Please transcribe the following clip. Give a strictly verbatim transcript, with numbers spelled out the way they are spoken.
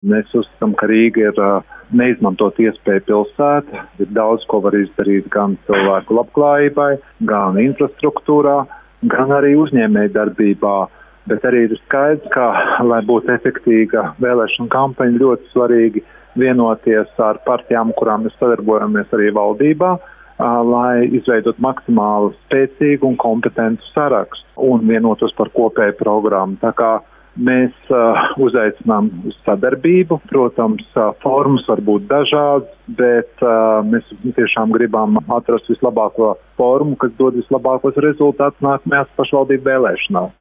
Mēs uzskatām, ka Rīga ir uh, neizmantot iespēju pilsēta. Ir daudz, ko var izdarīt gan cilvēku labklājībai, gan infrastruktūrā, gan arī uzņēmēju darbībā. Bet arī ir skaidrs, ka, lai būtu efektīga vēlēšana kampaņa, ļoti svarīgi vienoties ar partijām, kurām mēs sadarbojamies arī valdībā, lai izveidot maksimāli spēcīgu un kompetentu sarakstu un vienotos par kopēju programmu. Tā kā mēs uh, uzaicinām uz sadarbību. Protams, uh, formas var būt dažādas, bet uh, mēs tiešām gribam atrast vislabāko formu, kas dod vislabākos rezultātus nākamajās pašvaldību vēlēšanās.